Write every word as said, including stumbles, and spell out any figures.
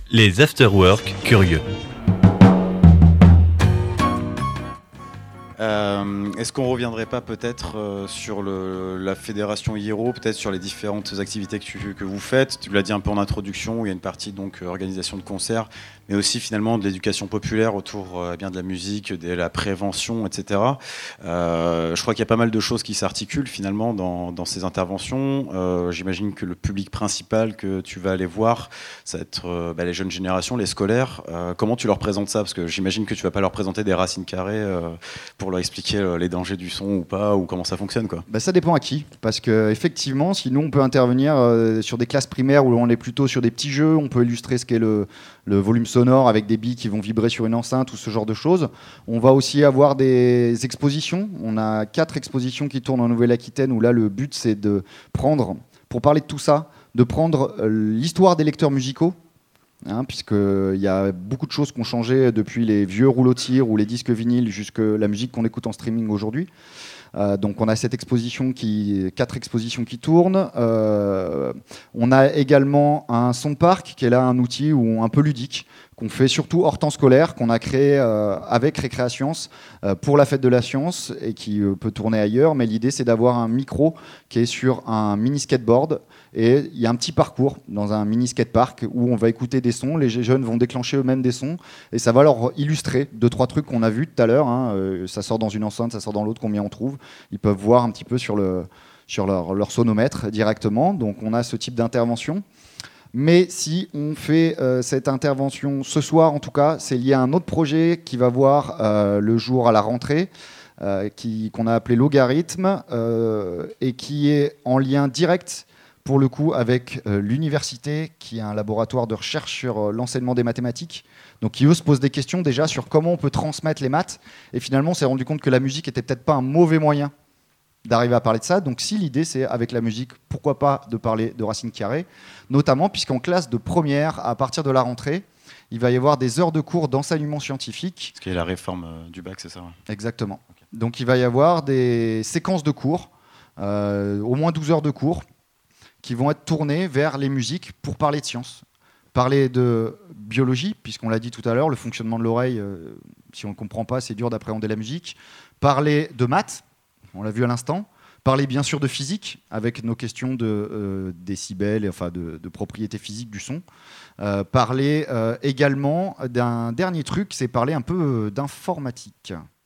Les afterwork curieux. Euh, est-ce qu'on ne reviendrait pas peut-être euh, sur le, la fédération Hiero, peut-être sur les différentes activités que, tu, que vous faites? Tu l'as dit un peu en introduction, où il y a une partie donc organisation de concerts, mais aussi finalement de l'éducation populaire autour euh, bien de la musique, de la prévention, et cetera. Euh, je crois qu'il y a pas mal de choses qui s'articulent finalement dans, dans ces interventions. Euh, j'imagine que le public principal que tu vas aller voir, ça va être euh, bah, les jeunes générations, les scolaires. Euh, comment tu leur présentes ça? Parce que j'imagine que tu ne vas pas leur présenter des racines carrées euh, pour leur expliquer les dangers du son ou pas, ou comment ça fonctionne, quoi. Bah, ça dépend à qui, parce qu'effectivement, si nous on peut intervenir euh, sur des classes primaires où on est plutôt sur des petits jeux, on peut illustrer ce qu'est le, le volume sonore avec des billes qui vont vibrer sur une enceinte ou ce genre de choses. On va aussi avoir des expositions. On a quatre expositions qui tournent en Nouvelle-Aquitaine où là le but c'est de prendre, pour parler de tout ça, de prendre euh, l'histoire des lecteurs musicaux. Hein, puisqu'il y a beaucoup de choses qui ont changé depuis les vieux rouleaux de cire ou les disques vinyles jusqu'à la musique qu'on écoute en streaming aujourd'hui. Euh, donc on a cette exposition qui, quatre expositions qui tournent. Euh, on a également un son parc qui est là un outil où, un peu ludique qu'on fait surtout hors temps scolaire, qu'on a créé euh, avec Récréascience euh, pour la fête de la science et qui euh, peut tourner ailleurs. Mais l'idée c'est d'avoir un micro qui est sur un mini skateboard et il y a un petit parcours dans un mini skatepark où on va écouter des sons, les jeunes vont déclencher eux-mêmes des sons et ça va leur illustrer deux trois trucs qu'on a vus tout à l'heure. Hein. Euh, ça sort dans une enceinte, ça sort dans l'autre, combien on trouve. Ils peuvent voir un petit peu sur, le, sur leur, leur sonomètre directement. Donc on a ce type d'intervention. Mais si on fait euh, cette intervention ce soir, en tout cas, c'est lié à un autre projet qui va voir euh, le jour à la rentrée, euh, qui, qu'on a appelé Logarithme, euh, et qui est en lien direct, pour le coup, avec euh, l'université, qui est un laboratoire de recherche sur euh, l'enseignement des mathématiques. Donc, qui eux se pose des questions déjà sur comment on peut transmettre les maths. Et finalement, on s'est rendu compte que la musique était peut-être pas un mauvais moyen d'arriver à parler de ça. Donc si l'idée c'est avec la musique, pourquoi pas de parler de racines carrées, notamment puisqu'en classe de première, à partir de la rentrée, il va y avoir des heures de cours d'enseignement scientifique. Ce qui est la réforme euh, du bac, c'est ça, ouais. Exactement. Okay. Donc il va y avoir des séquences de cours, euh, au moins douze heures de cours, qui vont être tournées vers les musiques pour parler de science. Parler de biologie, puisqu'on l'a dit tout à l'heure, le fonctionnement de l'oreille, euh, si on ne comprend pas, c'est dur d'appréhender la musique. Parler de maths, on l'a vu à l'instant. Parler bien sûr de physique, avec nos questions de euh, décibels, enfin de, de propriétés physiques du son. Euh, parler euh, également d'un dernier truc, c'est parler un peu d'informatique.